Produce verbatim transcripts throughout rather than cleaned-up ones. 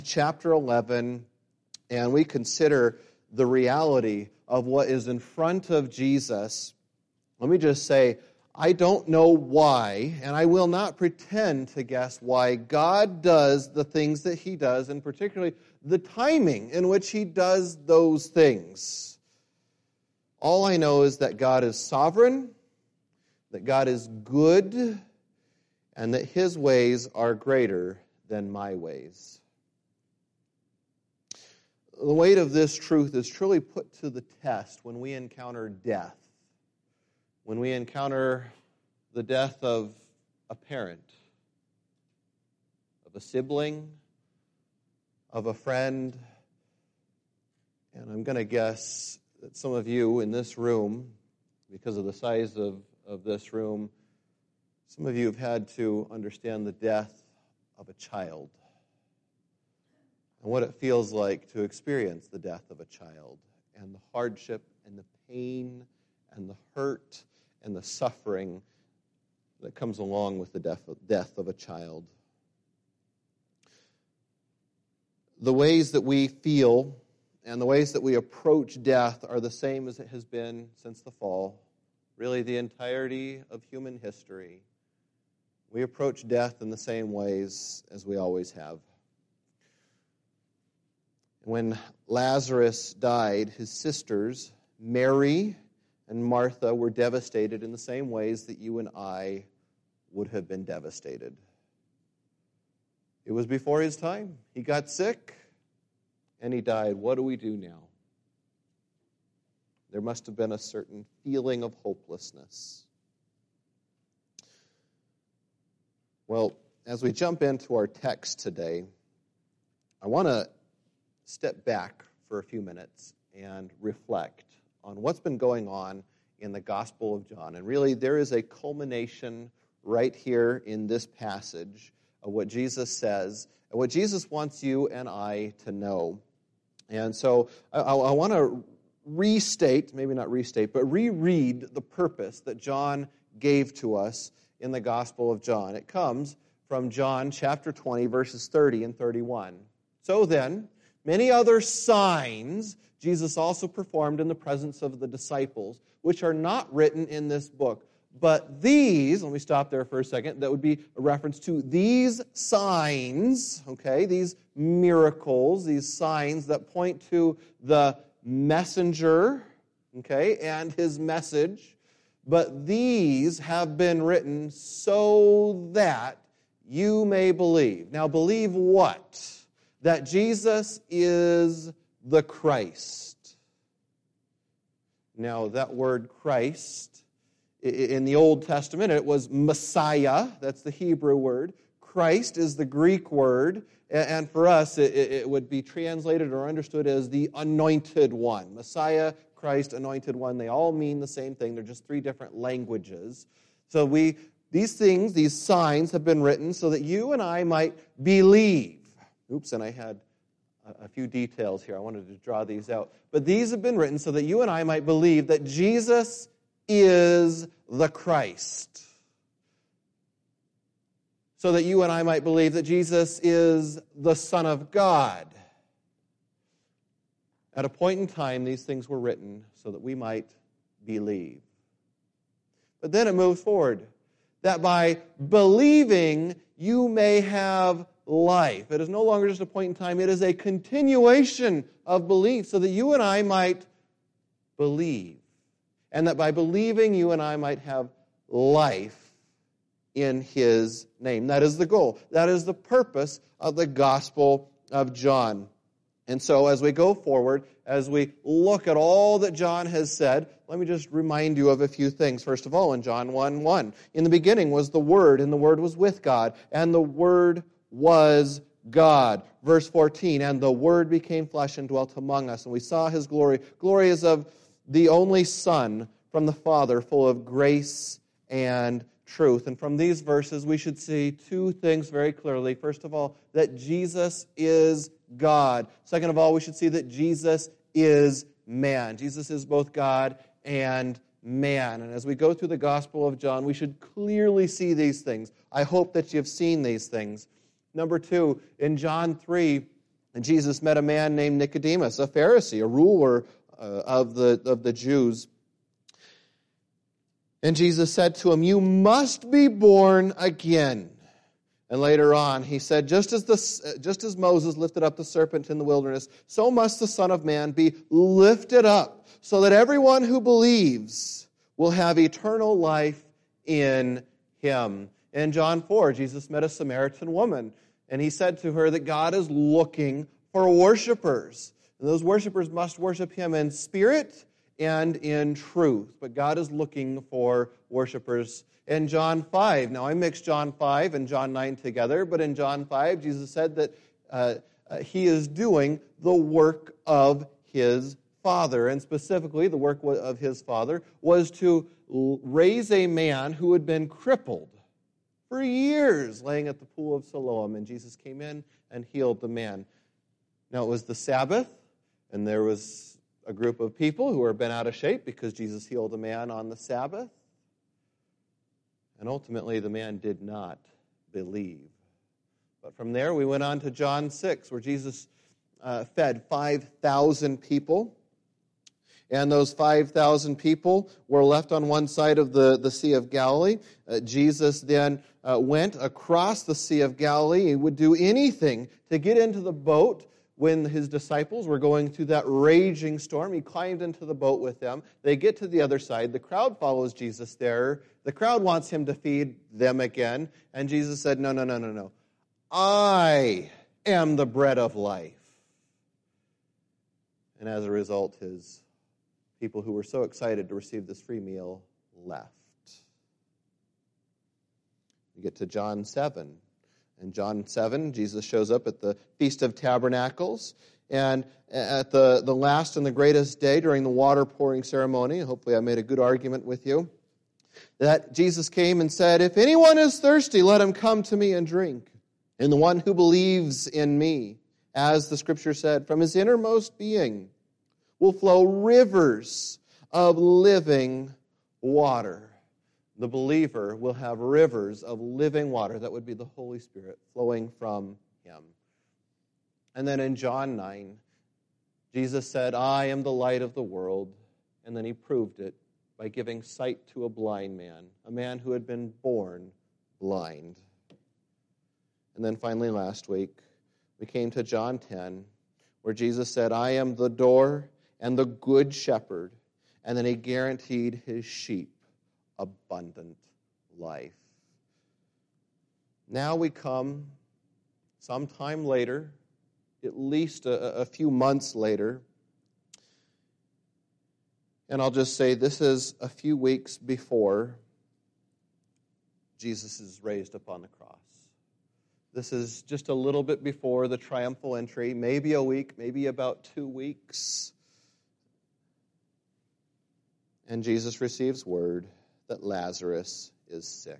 chapter eleven, and we consider the reality of what is in front of Jesus, let me just say, I don't know why, and I will not pretend to guess why God does the things that He does, and particularly the timing in which He does those things. All I know is that God is sovereign, that God is good, and that His ways are greater than my ways. The weight of this truth is truly put to the test when we encounter death, when we encounter the death of a parent, of a sibling, of a friend. And I'm going to guess that some of you in this room, because of the size of, of this room, some of you have had to understand the death of a child and what it feels like to experience the death of a child, and the hardship and the pain and the hurt and the suffering that comes along with the death of, death of a child. The ways that we feel and the ways that we approach death are the same as it has been since the fall, really the entirety of human history. We approach death in the same ways as we always have. When Lazarus died, his sisters, Mary and Martha, were devastated in the same ways that you and I would have been devastated. It was before his time. He got sick and he died. What do we do now? There must have been a certain feeling of hopelessness. Well, as we jump into our text today, I want to step back for a few minutes and reflect on what's been going on in the Gospel of John. And really, there is a culmination right here in this passage of what Jesus says and what Jesus wants you and I to know. And so I, I want to restate, maybe not restate, but reread the purpose that John gave to us in the Gospel of John. It comes from John chapter twenty, verses thirty and thirty-one. So then, many other signs Jesus also performed in the presence of the disciples, which are not written in this book. But these, let me stop there for a second, that would be a reference to these signs, okay, these miracles, these signs that point to the messenger, okay, and his message. But these have been written so that you may believe. Now, believe what? That Jesus is the Christ. Now, that word Christ, in the Old Testament, it was Messiah. That's the Hebrew word. Christ is the Greek word. And for us, it would be translated or understood as the anointed one. Messiah, Christ, anointed one. They all mean the same thing. They're just three different languages. So we, these things, these signs have been written so that you and I might believe. Oops, and I had a few details here. I wanted to draw these out. But these have been written so that you and I might believe that Jesus is the Christ. So that you and I might believe that Jesus is the Son of God. At a point in time, these things were written so that we might believe. But then it moves forward. That by believing, you may have life. It is no longer just a point in time. It is a continuation of belief so that you and I might believe. And that by believing, you and I might have life in His name. That is the goal. That is the purpose of the Gospel of John. And so as we go forward, as we look at all that John has said, let me just remind you of a few things. First of all, in John one one, in the beginning was the Word, and the Word was with God, and the Word was God. Verse fourteen, and the Word became flesh and dwelt among us, and we saw His glory. Glory is of the only Son from the Father, full of grace and truth. And from these verses, we should see two things very clearly. First of all, that Jesus is God. Second of all, we should see that Jesus is man. Jesus is both God and man. And as we go through the Gospel of John, we should clearly see these things. I hope that you've seen these things. Number two, in John three, And Jesus met a man named Nicodemus, a Pharisee, a ruler uh, of the of the Jews. And Jesus said to him, "You must be born again." And later on, he said, just as the just as Moses lifted up the serpent in the wilderness, so must the Son of Man be lifted up, so that everyone who believes will have eternal life in him. In John four, Jesus met a Samaritan woman, and he said to her that God is looking for worshipers. And those worshipers must worship him in spirit and in truth. But God is looking for worshipers. In John five, now I mixed John five and John nine together, but in John five, Jesus said that uh, uh, he is doing the work of his Father. And specifically, the work of his Father was to raise a man who had been crippled for years, laying at the pool of Siloam. And Jesus came in and healed the man. Now, it was the Sabbath, and there was a group of people who were bent out of shape because Jesus healed a man on the Sabbath. And ultimately, the man did not believe. But from there, we went on to John six, where Jesus uh, fed five thousand people. And those five thousand people were left on one side of the, the Sea of Galilee. Uh, Jesus then uh, went across the Sea of Galilee. He would do anything to get into the boat when his disciples were going through that raging storm. He climbed into the boat with them. They get to the other side. The crowd follows Jesus there. The crowd wants him to feed them again. And Jesus said, no, no, no, no, no. I am the bread of life. And as a result, his people who were so excited to receive this free meal left. We get to John seven. In John seven, Jesus shows up at the Feast of Tabernacles, and at the, the last and the greatest day during the water pouring ceremony, hopefully I made a good argument with you, that Jesus came and said, "If anyone is thirsty, let him come to me and drink. And the one who believes in me, as the Scripture said, from his innermost being will flow rivers of living water." The believer will have rivers of living water. That would be the Holy Spirit flowing from him. And then in John nine, Jesus said, "I am the light of the world." And then he proved it by giving sight to a blind man, a man who had been born blind. And then finally last week, we came to John ten, where Jesus said, "I am the door and the good shepherd." And then he guaranteed his sheep abundant life. Now we come sometime later, at least a, a few months later, and I'll just say this is a few weeks before Jesus is raised upon the cross. This is just a little bit before the triumphal entry, maybe a week, maybe about two weeks. And Jesus receives word that Lazarus is sick.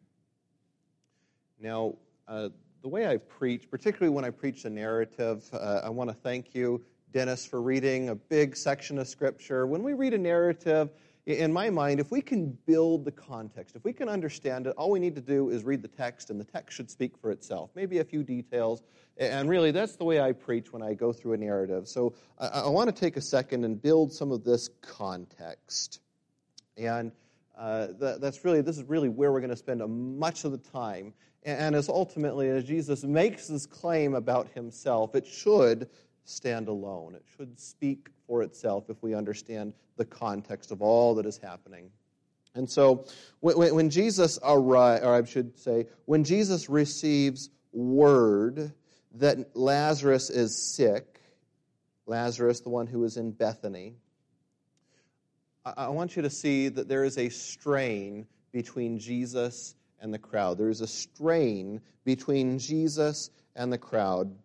Now, uh, the way I preach, particularly when I preach a narrative, uh, I want to thank you, Dennis, for reading a big section of Scripture. When we read a narrative, in my mind, if we can build the context, if we can understand it, all we need to do is read the text, and the text should speak for itself. Maybe a few details, and really that's the way I preach when I go through a narrative. So I, I want to take a second and build some of this context. And uh, that, that's really, this is really where we're going to spend a, much of the time. And, and as ultimately, as Jesus makes this claim about himself, it should stand alone. It should speak for itself if we understand the context of all that is happening. And so when, when Jesus arrives, or I should say, when Jesus receives word that Lazarus is sick, Lazarus, the one who was in Bethany, I, I want you to see that there is a strain between Jesus and the crowd. There is a strain between Jesus and the crowd.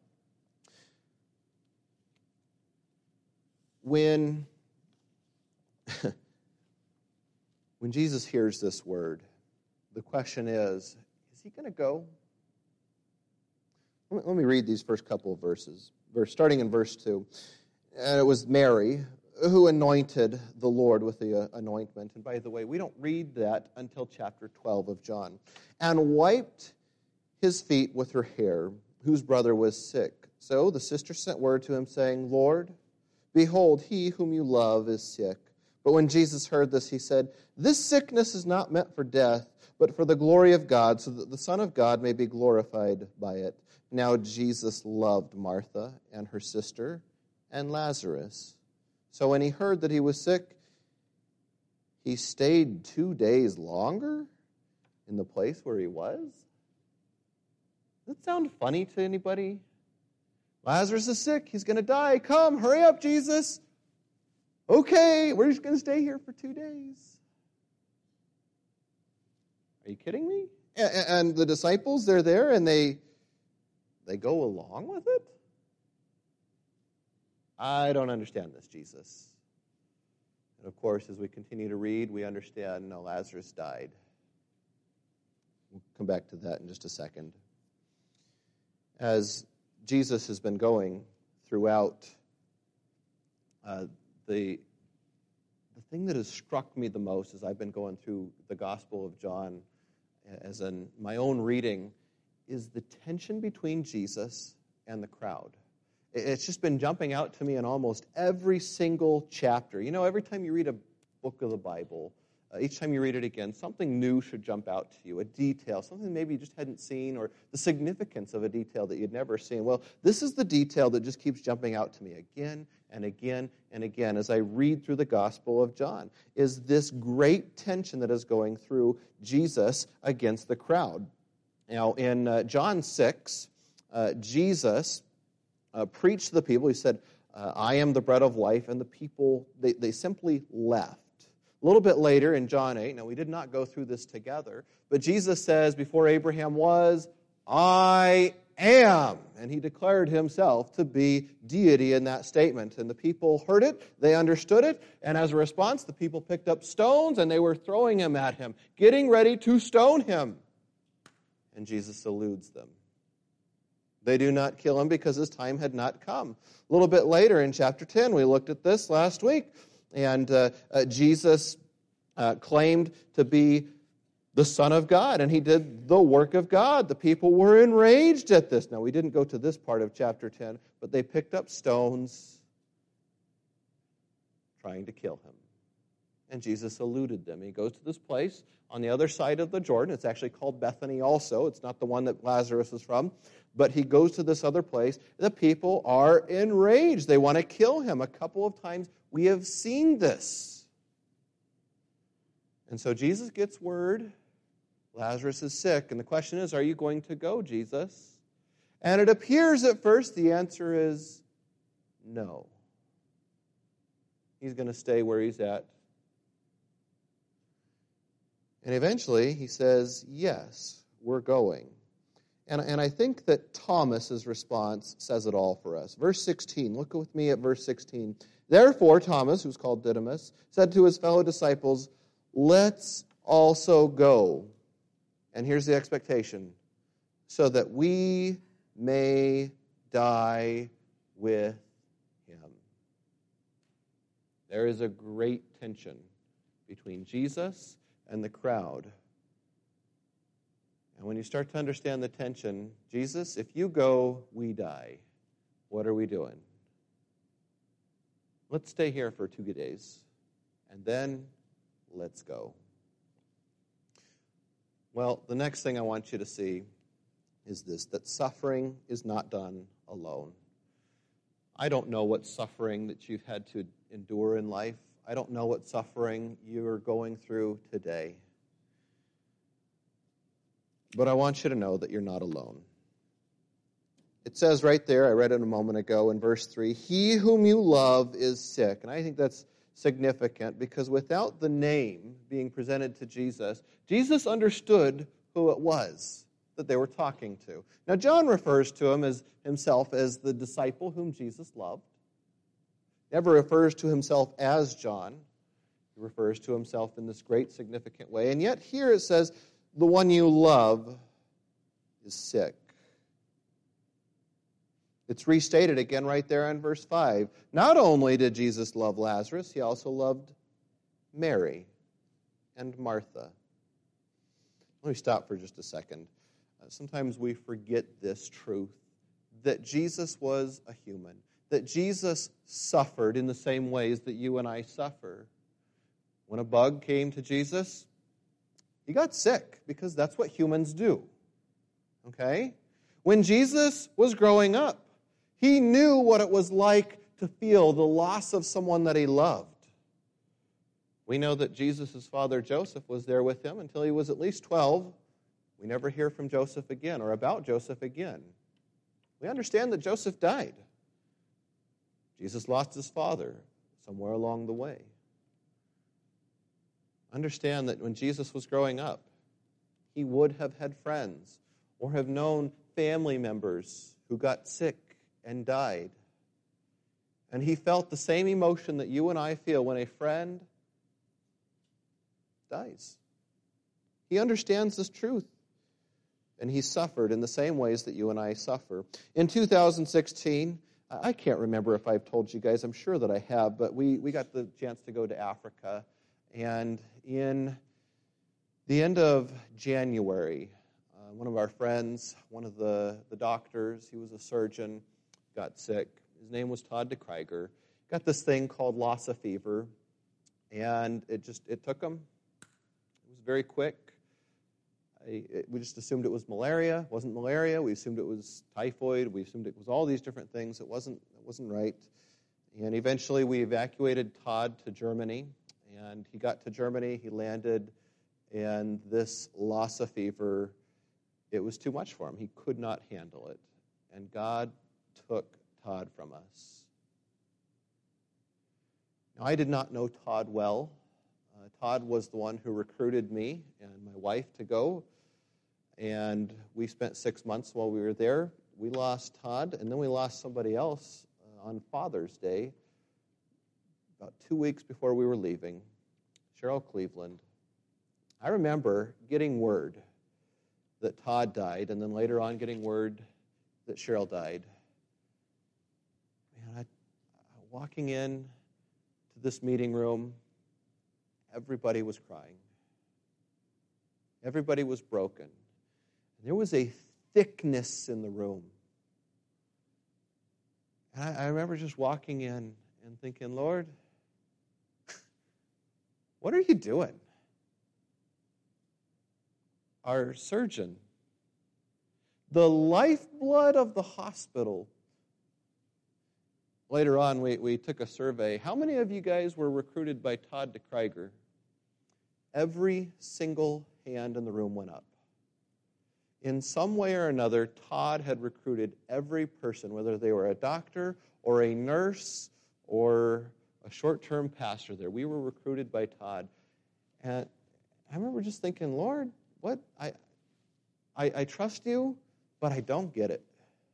When, when Jesus hears this word, the question is, is he going to go? Let me, let me read these first couple of verses, verse, starting in verse two. And it was Mary who anointed the Lord with the uh, anointment. And by the way, we don't read that until chapter twelve of John. And wiped his feet with her hair, whose brother was sick. So the sister sent word to him, saying, Lord, behold, he whom you love is sick. But when Jesus heard this, he said, This sickness is not meant for death, but for the glory of God, so that the Son of God may be glorified by it. Now Jesus loved Martha and her sister and Lazarus. So when he heard that he was sick, he stayed two days longer in the place where he was. Does that sound funny to anybody? Lazarus is sick. He's going to die. Come, hurry up, Jesus. Okay, we're just going to stay here for two days. Are you kidding me? And the disciples, they're there, and they they go along with it? I don't understand this, Jesus. And of course, as we continue to read, we understand, no, Lazarus died. We'll come back to that in just a second. As Jesus has been going throughout, uh, the, the thing that has struck me the most as I've been going through the Gospel of John, as in my own reading, is the tension between Jesus and the crowd. It's just been jumping out to me in almost every single chapter. You know, every time you read a book of the Bible, uh, each time you read it again, something new should jump out to you, a detail, something maybe you just hadn't seen, or the significance of a detail that you'd never seen. Well, this is the detail that just keeps jumping out to me again and again and again as I read through the Gospel of John, is this great tension that is going through Jesus against the crowd. Now, in uh, John six, uh, Jesus uh, preached to the people. He said, uh, I am the bread of life, and the people, they, they simply left. A little bit later in John eight, now we did not go through this together, but Jesus says, before Abraham was, I am. And he declared himself to be deity in that statement. And the people heard it, they understood it, and as a response, the people picked up stones and they were throwing them at him, getting ready to stone him. And Jesus eludes them. They do not kill him because his time had not come. A little bit later in chapter ten, we looked at this last week, and uh, uh, Jesus uh, claimed to be the Son of God, and he did the work of God. The people were enraged at this. Now, we didn't go to this part of chapter ten, but they picked up stones trying to kill him. And Jesus eluded them. He goes to this place on the other side of the Jordan. It's actually called Bethany also. It's not the one that Lazarus is from. But he goes to this other place. The people are enraged. They want to kill him. A couple of times we have seen this. And so Jesus gets word. Lazarus is sick. And the question is, are you going to go, Jesus? And it appears at first the answer is no. He's going to stay where he's at. And eventually he says, yes, we're going. And, and I think that Thomas's response says it all for us. Verse sixteen, look with me at verse sixteen. Therefore Thomas, who's called Didymus, said to his fellow disciples, let's also go. And here's the expectation, so that we may die with him. There is a great tension between Jesus and the crowd. And when you start to understand the tension, Jesus, if you go, we die. What are we doing? Let's stay here for two days, and then let's go. Well, the next thing I want you to see is this, that suffering is not done alone. I don't know what suffering that you've had to endure in life. I don't know what suffering you're going through today. But I want you to know that you're not alone. It says right there, I read it a moment ago in verse three, he whom you love is sick. And I think that's significant because without the name being presented to Jesus, Jesus understood who it was that they were talking to. Now, John refers to him as himself as the disciple whom Jesus loved. Never refers to himself as John. He refers to himself in this great significant way. And yet here it says, the one you love is sick. It's restated again right there in verse five. Not only did Jesus love Lazarus, he also loved Mary and Martha. Let me stop for just a second. Uh, sometimes we forget this truth. that Jesus was a human, that Jesus suffered in the same ways that you and I suffer. When a bug came to Jesus, he got sick because that's what humans do. Okay? When Jesus was growing up, he knew what it was like to feel the loss of someone that he loved. We know that Jesus' father Joseph was there with him until he was at least twelve. We never hear from Joseph again or about Joseph again. We understand that Joseph died. Jesus lost his father somewhere along the way. Understand that when Jesus was growing up, he would have had friends or have known family members who got sick and died. And he felt the same emotion that you and I feel when a friend dies. He understands this truth. And he suffered in the same ways that you and I suffer. In two thousand sixteen, I can't remember if I've told you guys, I'm sure that I have, but we, we got the chance to go to Africa. And in the end of January, uh, one of our friends, one of the, the doctors, he was a surgeon, got sick. His name was Todd DeKreiger. Got this thing called Lassa fever, and it just, it took him. It was very quick. I, it, we just assumed it was malaria. It wasn't malaria. We assumed it was typhoid. We assumed it was all these different things. It wasn't, it wasn't right. And eventually we evacuated Todd to Germany. And he got to Germany. He landed, and this Lassa fever, it was too much for him. He could not handle it. And God took Todd from us. Now, I did not know Todd well. Uh, Todd was the one who recruited me and my wife to go, and we spent six months while we were there. We lost Todd, and then we lost somebody else uh, on Father's Day, about two weeks before we were leaving, Cheryl Cleveland. I remember getting word that Todd died, and then later on getting word that Cheryl died. Man, I, walking in to this meeting room, everybody was crying. Everybody was broken. And there was a thickness in the room. And I, I remember just walking in and thinking, Lord, what are you doing? Our surgeon, the lifeblood of the hospital. Later on, we, we took a survey. How many of you guys were recruited by Todd DeKreiger? Every single hand in the room went up. In some way or another, Todd had recruited every person, whether they were a doctor or a nurse or a short-term pastor there. We were recruited by Todd. And I remember just thinking, Lord, what? I, I, I trust you, but I don't get it.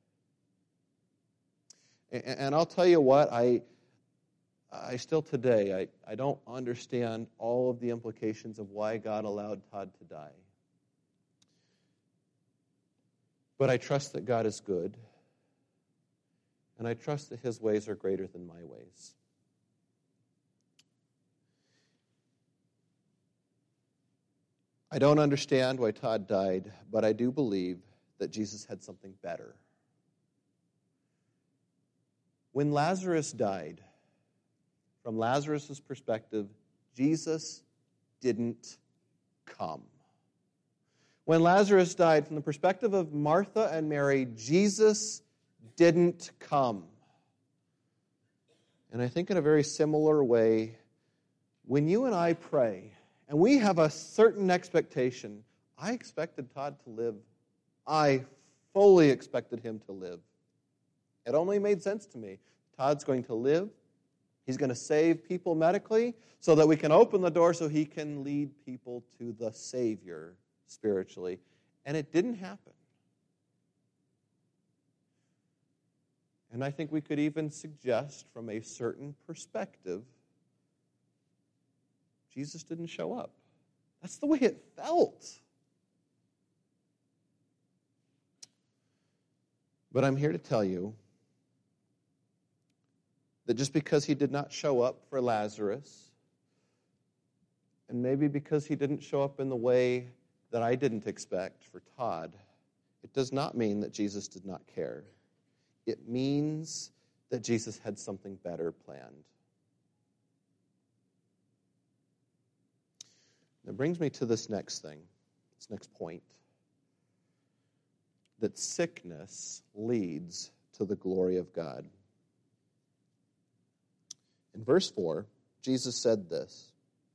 And, and I'll tell you what, I I still today, I, I don't understand all of the implications of why God allowed Todd to die. But I trust that God is good, and I trust that his ways are greater than my ways. I don't understand why Todd died, but I do believe that Jesus had something better. When Lazarus died, from Lazarus' perspective, Jesus didn't come. When Lazarus died, from the perspective of Martha and Mary, Jesus didn't come. And I think in a very similar way, when you and I pray, and we have a certain expectation, I expected Todd to live. I fully expected him to live. It only made sense to me. Todd's going to live. He's going to save people medically so that we can open the door so he can lead people to the Savior spiritually. And it didn't happen. And I think we could even suggest from a certain perspective, Jesus didn't show up. That's the way it felt. But I'm here to tell you that just because he did not show up for Lazarus, and maybe because he didn't show up in the way that I didn't expect for Todd, it does not mean that Jesus did not care. it means that Jesus had something better planned. That brings me to this next thing, this next point, that sickness leads to the glory of God. In verse four, Jesus said this,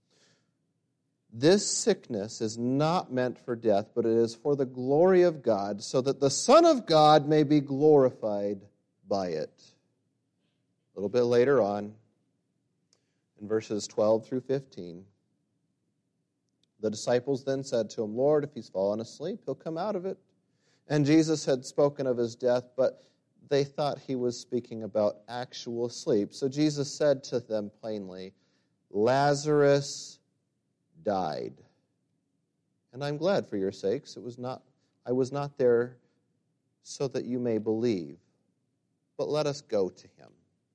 "This sickness is not meant for death, but it is for the glory of God, so that the Son of God may be glorified by it." A little bit later on, in verses twelve through fifteen, the disciples then said to him, "Lord, if he's fallen asleep, he'll come out of it." And Jesus had spoken of his death, but they thought he was speaking about actual sleep. So Jesus said to them plainly, "Lazarus died. And I'm glad for your sakes. It was not, I was not there so that you may believe, but let us go to him."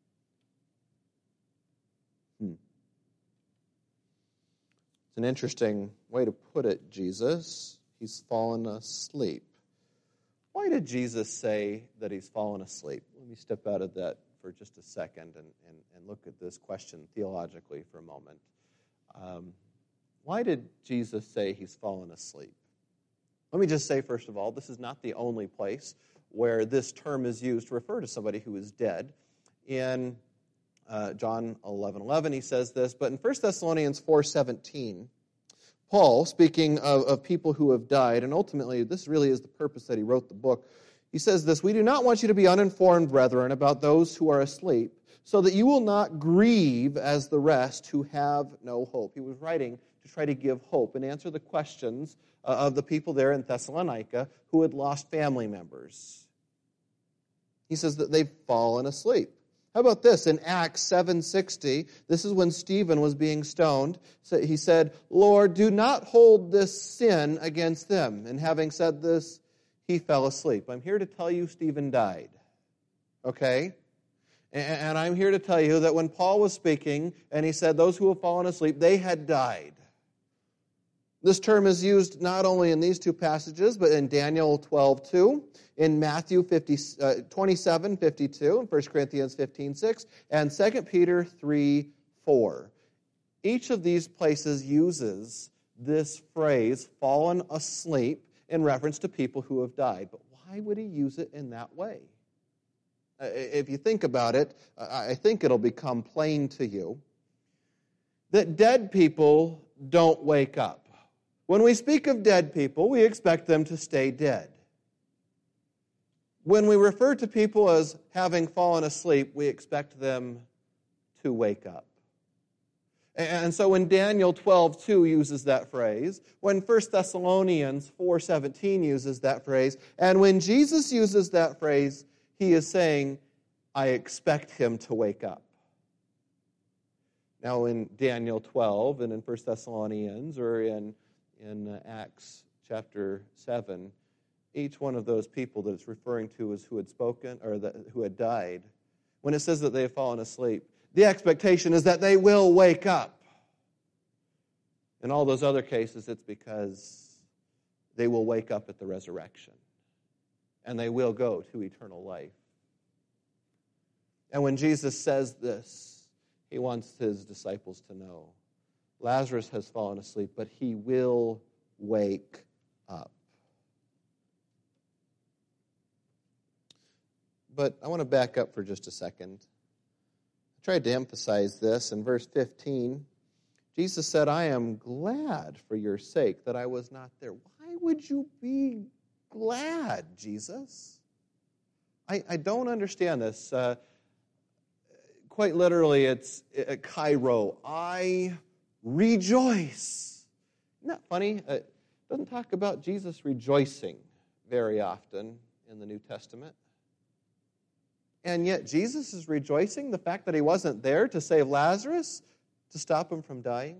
Hmm. It's an interesting way to put it, Jesus. He's fallen asleep. Why did Jesus say that he's fallen asleep? Let me step out of that for just a second and, and, and look at this question theologically for a moment. Um, why did Jesus say he's fallen asleep? Let me just say, first of all, this is not the only place where this term is used to refer to somebody who is dead. In uh, John eleven eleven, he says this, but in First Thessalonians four seventeen, Paul, speaking of, of people who have died, and ultimately this really is the purpose that he wrote the book, he says this, "We do not want you to be uninformed, brethren, about those who are asleep, so that you will not grieve as the rest who have no hope." He was writing to try to give hope and answer the questions uh, of the people there in Thessalonica who had lost family members. He says that they've fallen asleep. How about this? In Acts seven sixty, this is when Stephen was being stoned. So he said, "Lord, do not hold this sin against them." And having said this, he fell asleep. I'm here to tell you Stephen died. Okay? And I'm here to tell you that when Paul was speaking and he said those who have fallen asleep, they had died. This term is used not only in these two passages, but in Daniel twelve two, in Matthew fifty, uh, twenty-seven fifty-two, in First Corinthians fifteen six, and Second Peter three four. Each of these places uses this phrase, fallen asleep, in reference to people who have died. But why would he use it in that way? Uh, if you think about it, I think it'll become plain to you that dead people don't wake up. When we speak of dead people, we expect them to stay dead. When we refer to people as having fallen asleep, we expect them to wake up. And so when Daniel twelve two uses that phrase, when First Thessalonians four seventeen uses that phrase, and when Jesus uses that phrase, he is saying, I expect him to wake up. Now in Daniel twelve and in First Thessalonians or in in Acts chapter seven, each one of those people that it's referring to as who had spoken or that, who had died, when it says that they have fallen asleep, the expectation is that they will wake up. In all those other cases, it's because they will wake up at the resurrection and they will go to eternal life. And when Jesus says this, he wants his disciples to know Lazarus has fallen asleep, but he will wake up. But I want to back up for just a second. I tried to emphasize this in verse fifteen. Jesus said, I am glad for your sake that I was not there. Why would you be glad, Jesus? I, I don't understand this. Uh, quite literally, it's uh, Cairo. I rejoice. Isn't that funny? Uh, it doesn't talk about Jesus rejoicing very often in the New Testament. And yet Jesus is rejoicing the fact that he wasn't there to save Lazarus, to stop him from dying.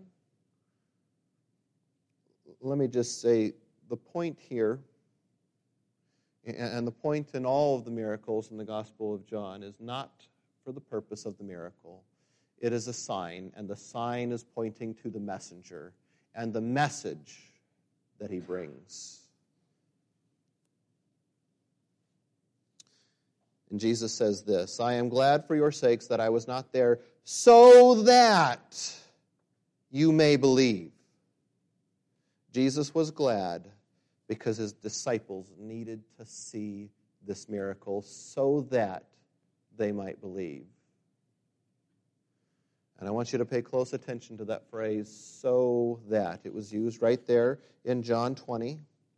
Let me just say the point here, and the point in all of the miracles in the Gospel of John, is not for the purpose of the miracle. It is a sign, and the sign is pointing to the messenger and the message that he brings. And Jesus says this, I am glad for your sakes that I was not there, so that you may believe. Jesus was glad because his disciples needed to see this miracle so that they might believe. And I want you to pay close attention to that phrase, so that. It was used right there in John twenty.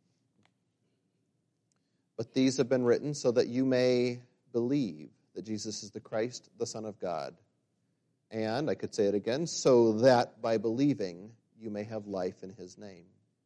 But these have been written so that you may believe that Jesus is the Christ, the Son of God. And, I could say it again, so that by believing you may have life in his name.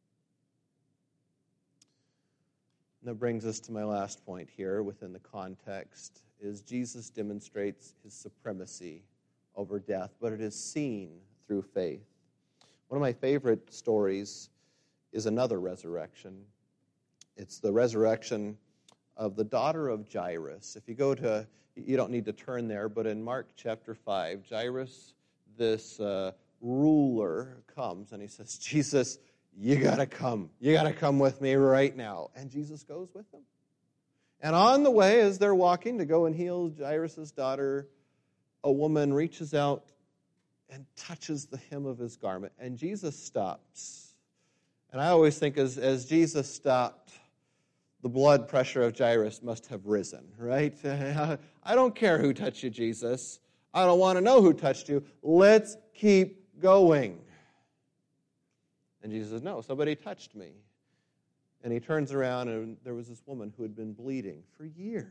And that brings us to my last point here within the context, is Jesus demonstrates his supremacy over death, but it is seen through faith. One of my favorite stories is another resurrection. It's the resurrection of the daughter of Jairus. If you go to, you don't need to turn there, but in Mark chapter five, Jairus, this uh, ruler, comes and he says, Jesus, you got to come. You got to come with me right now. And Jesus goes with them. And on the way, as they're walking to go and heal Jairus' daughter, a woman reaches out and touches the hem of his garment. And Jesus stops. And I always think as, as Jesus stopped, the blood pressure of Jairus must have risen, right? I don't care who touched you, Jesus. I don't want to know who touched you. Let's keep going. And Jesus says, no, somebody touched me. And he turns around, and there was this woman who had been bleeding for years.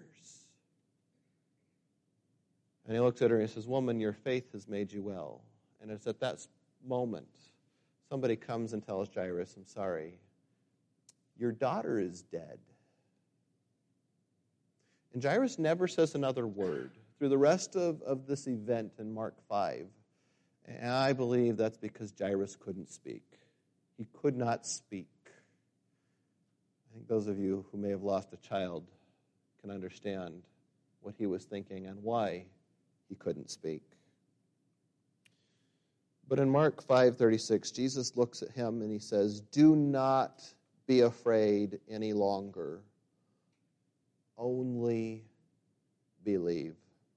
And he looks at her and he says, woman, your faith has made you well. And it's at that moment somebody comes and tells Jairus, I'm sorry, your daughter is dead. And Jairus never says another word through the rest of, of this event in Mark five. And I believe that's because Jairus couldn't speak. He could not speak. I think those of you who may have lost a child can understand what he was thinking and why he couldn't speak. But in Mark five thirty-six, Jesus looks at him and he says, do not be afraid any longer. Only believe.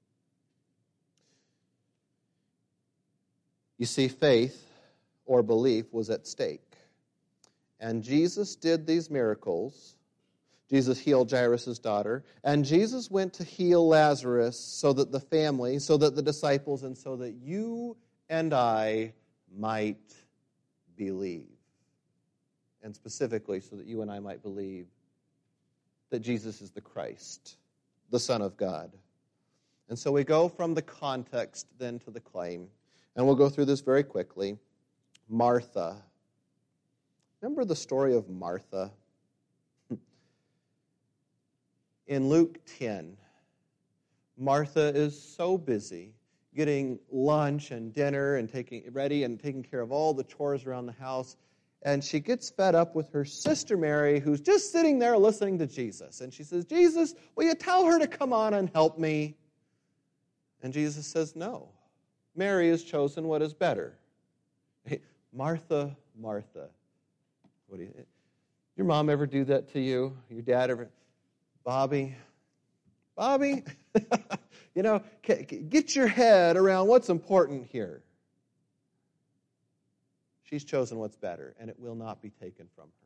You see, faith or belief was at stake. And Jesus did these miracles. Jesus healed Jairus' daughter. And Jesus went to heal Lazarus so that the family, so that the disciples, and so that you and I might believe. And specifically, so that you and I might believe that Jesus is the Christ, the Son of God. And so we go from the context then to the claim. And we'll go through this very quickly. Martha. Remember the story of Martha? In Luke ten, Martha is so busy getting lunch and dinner and taking ready and taking care of all the chores around the house. And she gets fed up with her sister Mary, who's just sitting there listening to Jesus. And she says, Jesus, will you tell her to come on and help me? And Jesus says, no. Mary has chosen what is better. Hey, Martha, Martha. What do you, your mom ever do that to you? Your dad ever? Bobby, Bobby, you know, get your head around what's important here. She's chosen what's better, and it will not be taken from her.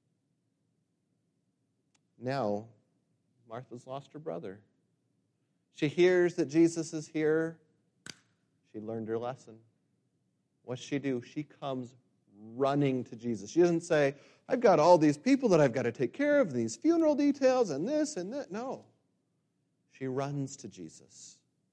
Now, Martha's lost her brother. She hears that Jesus is here. She learned her lesson. What's she do? She comes running to Jesus. She doesn't say, I've got all these people that I've got to take care of, these funeral details, and this and that. No. She runs to Jesus.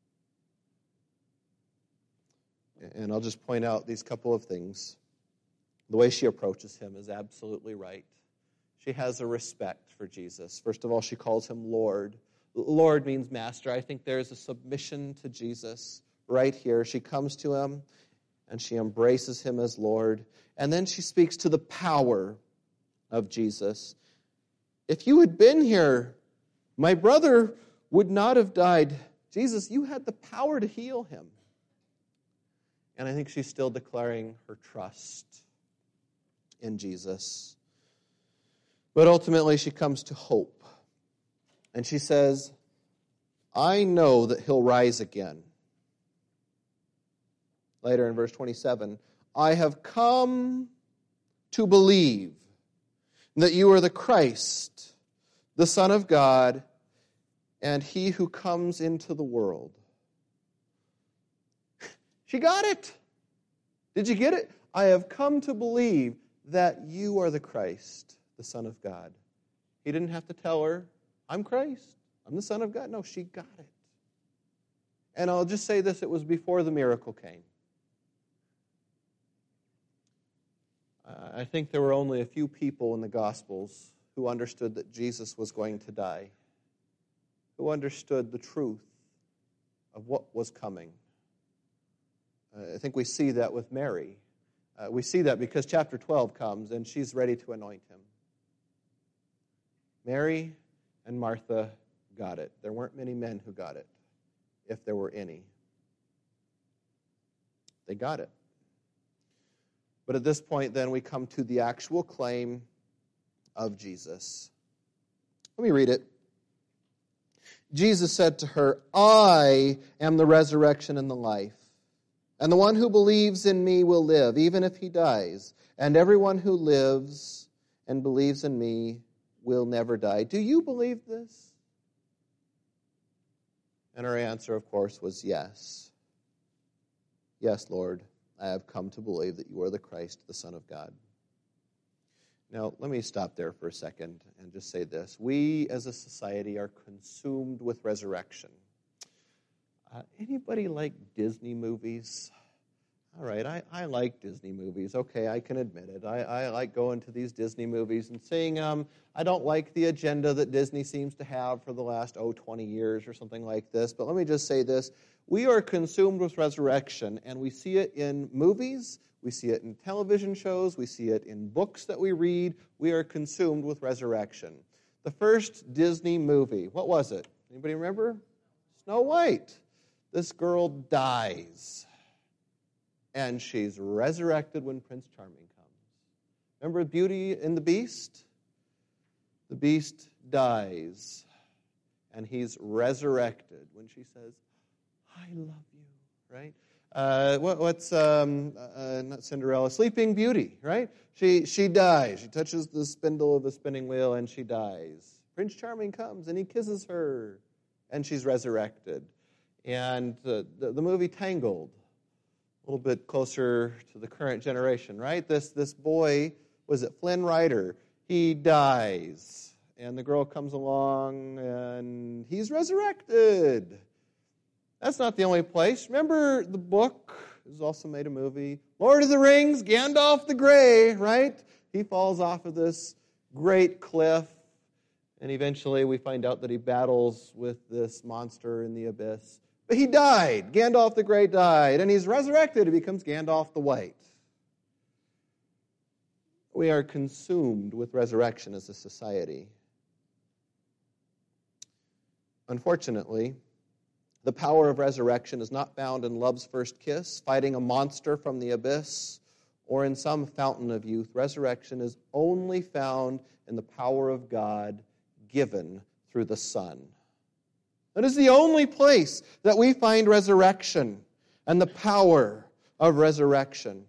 And I'll just point out these couple of things. The way she approaches him is absolutely right. She has a respect for Jesus. First of all, she calls him Lord. Lord means master. I think there's a submission to Jesus right here. She comes to him and she embraces him as Lord. And then she speaks to the power of Jesus. If you had been here, my brother would not have died. Jesus, you had the power to heal him. And I think she's still declaring her trust in Jesus. But ultimately she comes to hope. And she says, I know that he'll rise again. Later in verse twenty-seven, I have come to believe that you are the Christ, the Son of God, and he who comes into the world. She got it. Did you get it? I have come to believe that you are the Christ, the Son of God. He didn't have to tell her, I'm Christ. I'm the Son of God. No, she got it. And I'll just say this, it was before the miracle came. I think there were only a few people in the Gospels who understood that Jesus was going to die, who understood the truth of what was coming. Uh, I think we see that with Mary. Uh, we see that because chapter twelve comes and she's ready to anoint him. Mary and Martha got it. There weren't many men who got it, if there were any. They got it. But at this point, then, we come to the actual claim of Jesus. Let me read it. Jesus said to her, I am the resurrection and the life. And the one who believes in me will live, even if he dies. And everyone who lives and believes in me will never die. Do you believe this? And her answer, of course, was yes. Yes, Lord, I have come to believe that you are the Christ, the Son of God. Now, let me stop there for a second and just say this. We, as a society, are consumed with resurrection. Uh, anybody like Disney movies? All right, I, I like Disney movies. Okay, I can admit it. I, I like going to these Disney movies and seeing them. I don't like the agenda that Disney seems to have for the last, oh, twenty years or something like this. But let me just say this. We are consumed with resurrection, and we see it in movies. We see it in television shows. We see it in books that we read. We are consumed with resurrection. The first Disney movie, what was it? Anybody remember? Snow White. This girl dies, and she's resurrected when Prince Charming comes. Remember Beauty and the Beast? The Beast dies, and he's resurrected when she says, I love you, right? Uh, what, what's, um, uh, not Cinderella, Sleeping Beauty, right? She, she dies. She touches the spindle of the spinning wheel, and she dies. Prince Charming comes, and he kisses her, and she's resurrected. And uh, the, the movie Tangled, a little bit closer to the current generation, right? This this boy, was it Flynn Rider? He dies, and the girl comes along, and he's resurrected. That's not the only place. Remember the book? It was also made a movie. Lord of the Rings, Gandalf the Grey, right? He falls off of this great cliff, and eventually we find out that he battles with this monster in the abyss. But he died. Gandalf the Grey died. And he's resurrected. He becomes Gandalf the White. We are consumed with resurrection as a society. Unfortunately, the power of resurrection is not found in love's first kiss, fighting a monster from the abyss, or in some fountain of youth. Resurrection is only found in the power of God given through the Son. That is the only place that we find resurrection and the power of resurrection.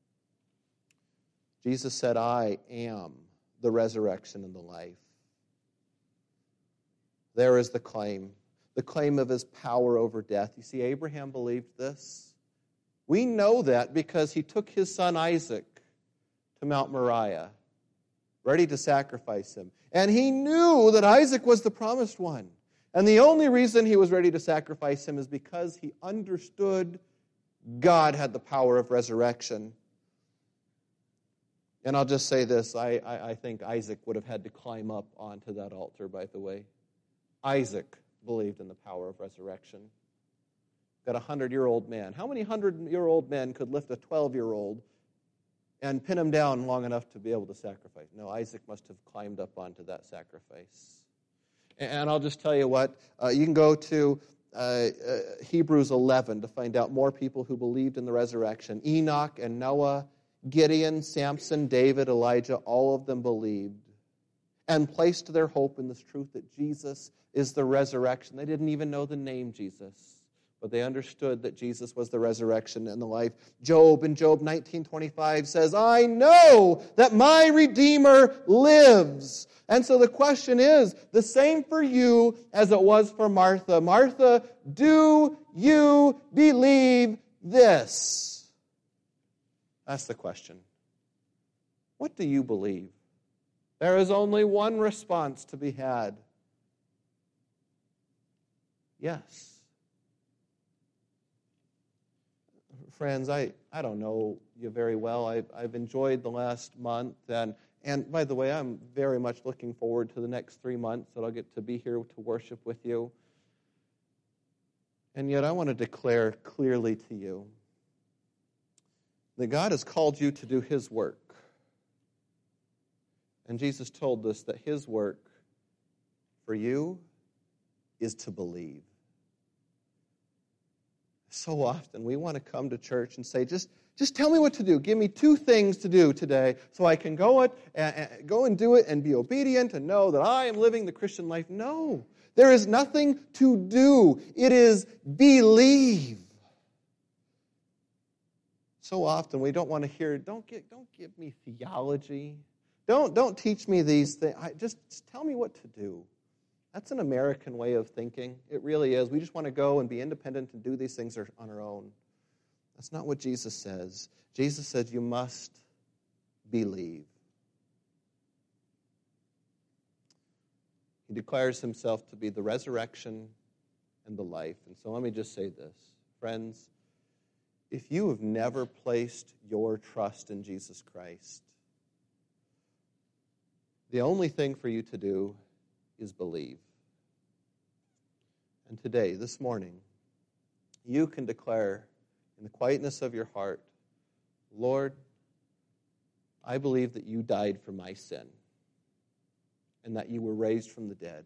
Jesus said, I am the resurrection and the life. There is the claim, the claim of his power over death. You see, Abraham believed this. We know that because he took his son Isaac to Mount Moriah, ready to sacrifice him. And he knew that Isaac was the promised one. And the only reason he was ready to sacrifice him is because he understood God had the power of resurrection. And I'll just say this, I, I, I think Isaac would have had to climb up onto that altar, by the way. Isaac believed in the power of resurrection. Got a hundred-year-old man. How many hundred-year-old men could lift a twelve-year-old and pin him down long enough to be able to sacrifice? No, Isaac must have climbed up onto that sacrifice. And I'll just tell you what, uh, you can go to uh, uh, Hebrews eleven to find out more people who believed in the resurrection. Enoch and Noah, Gideon, Samson, David, Elijah, all of them believed. and placed their hope in this truth that Jesus is the resurrection. They didn't even know the name Jesus, but they understood that Jesus was the resurrection and the life. Job in Job nineteen twenty-five says, I know that my Redeemer lives. And so the question is the same for you as it was for Martha. Martha, do you believe this? That's the question. What do you believe? There is only one response to be had. Yes. Friends, I, I don't know you very well. I've, I've enjoyed the last month. And, and by the way, I'm very much looking forward to the next three months that I'll get to be here to worship with you. And yet I want to declare clearly to you that God has called you to do His work. And Jesus told us that His work for you is to believe. So often we want to come to church and say, just, just tell me what to do. Give me two things to do today so I can go, it, uh, go and do it and be obedient and know that I am living the Christian life. No, there is nothing to do. It is believe. So often we don't want to hear, don't, get, don't give me theology. Don't, don't teach me these things. I, just, just tell me what to do. That's an American way of thinking. It really is. We just want to go and be independent and do these things on our own. That's not what Jesus says. Jesus said you must believe. He declares Himself to be the resurrection and the life. And so let me just say this. Friends, if you have never placed your trust in Jesus Christ, the only thing for you to do is believe. And today, this morning, you can declare in the quietness of your heart, Lord, I believe that you died for my sin and that you were raised from the dead.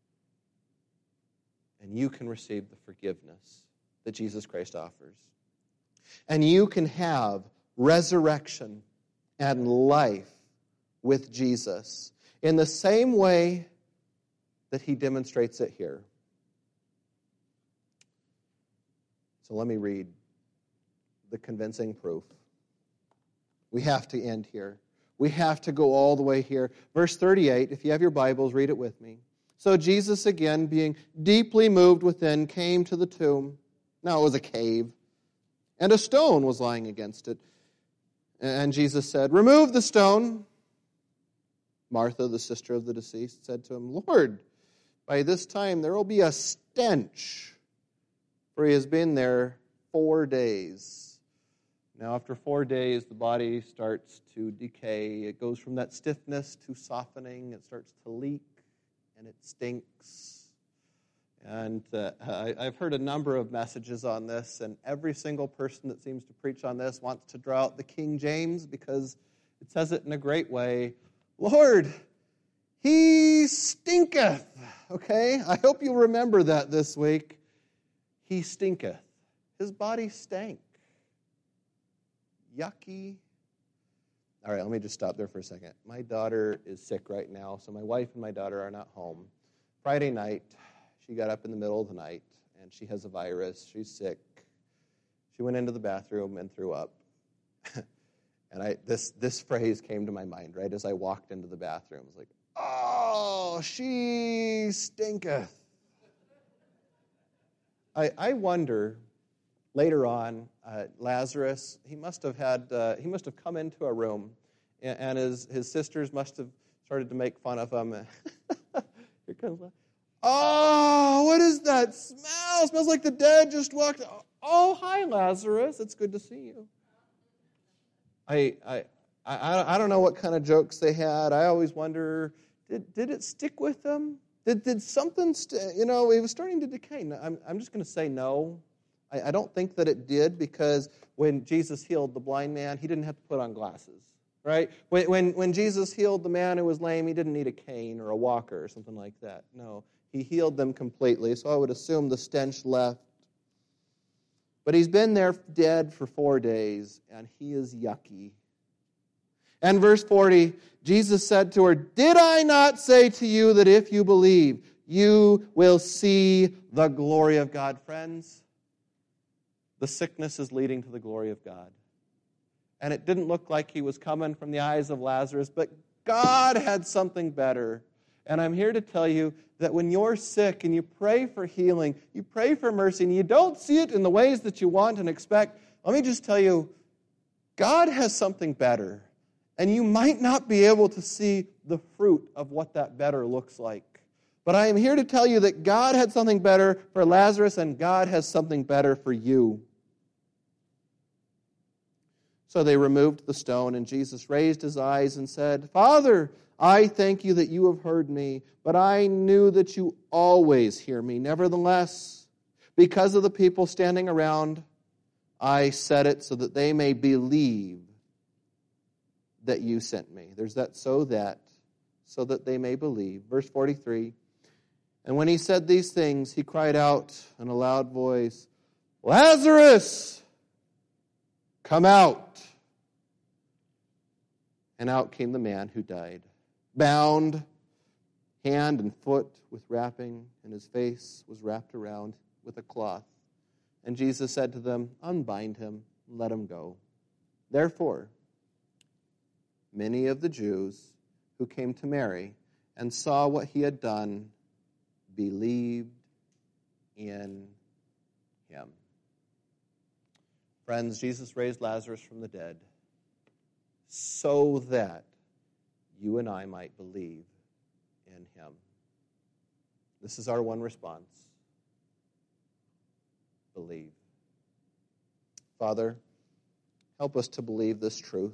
And you can receive the forgiveness that Jesus Christ offers. And you can have resurrection and life with Jesus in the same way that He demonstrates it here. So let me read the convincing proof. We have to end here. We have to go all the way here. Verse thirty-eight, if you have your Bibles, read it with me. So Jesus, again, being deeply moved within, came to the tomb. Now it was a cave, and a stone was lying against it. And Jesus said, remove the stone. Martha, the sister of the deceased, said to Him, Lord, by this time there will be a stench, for he has been there four days. Now, after four days, the body starts to decay. It goes from that stiffness to softening. It starts to leak, and it stinks. And uh, I, I've heard a number of messages on this, and every single person that seems to preach on this wants to draw out the King James because it says it in a great way. Lord, he stinketh. Okay? I hope you'll remember that this week. He stinketh. His body stank. Yucky. All right, let me just stop there for a second. My daughter is sick right now, so my wife and my daughter are not home. Friday night, she got up in the middle of the night, and she has a virus. She's sick. She went into the bathroom and threw up. And I this this phrase came to my mind right as I walked into the bathroom. It was like, oh, she stinketh. I, I wonder, later on, uh, Lazarus, he must have had, uh, he must have come into a room, and, and his, his sisters must have started to make fun of him. Here comes, oh, what is that smell? It smells like the dead just walked. Oh, hi, Lazarus. It's good to see you. I, I, I, I don't know what kind of jokes they had. I always wonder, did, did it stick with them? Did, did something, st- you know, it was starting to decay. I'm, I'm just going to say no. I, I don't think that it did, because when Jesus healed the blind man, he didn't have to put on glasses, right? When, when, when Jesus healed the man who was lame, he didn't need a cane or a walker or something like that. No, he healed them completely, so I would assume the stench left. But he's been there dead for four days, and he is yucky. And verse forty, Jesus said to her, "Did I not say to you that if you believe, you will see the glory of God?" Friends, the sickness is leading to the glory of God. And it didn't look like he was coming from the eyes of Lazarus, but God had something better. And I'm here to tell you that when you're sick and you pray for healing, you pray for mercy, and you don't see it in the ways that you want and expect, let me just tell you, God has something better. And you might not be able to see the fruit of what that better looks like. But I am here to tell you that God had something better for Lazarus, and God has something better for you. So they removed the stone, and Jesus raised his eyes and said, "Father, I thank you that you have heard me, but I knew that you always hear me. Nevertheless, because of the people standing around, I said it so that they may believe that you sent me." There's that "so that," so that they may believe. Verse forty-three, and when he said these things, he cried out in a loud voice, "Lazarus, come out." And out came the man who died, bound hand and foot with wrapping, and his face was wrapped around with a cloth. And Jesus said to them, "Unbind him, and let him go." Therefore, many of the Jews who came to Mary and saw what he had done believed in him. Friends, Jesus raised Lazarus from the dead so that you and I might believe in him. This is our one response. Believe. Father, help us to believe this truth.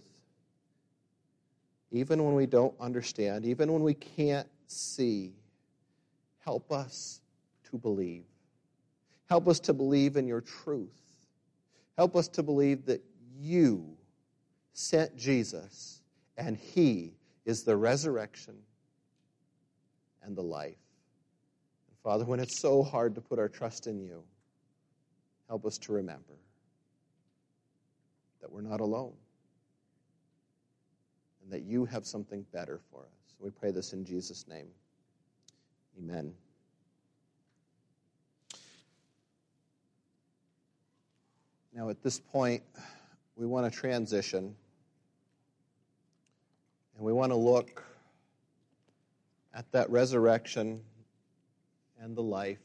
Even when we don't understand, even when we can't see, help us to believe. Help us to believe in your truth. Help us to believe that you sent Jesus, and he is the resurrection and the life. And Father, when it's so hard to put our trust in you, help us to remember that we're not alone and that you have something better for us. We pray this in Jesus' name. Amen. Now, at this point, we want to transition, and we want to look at that resurrection and the life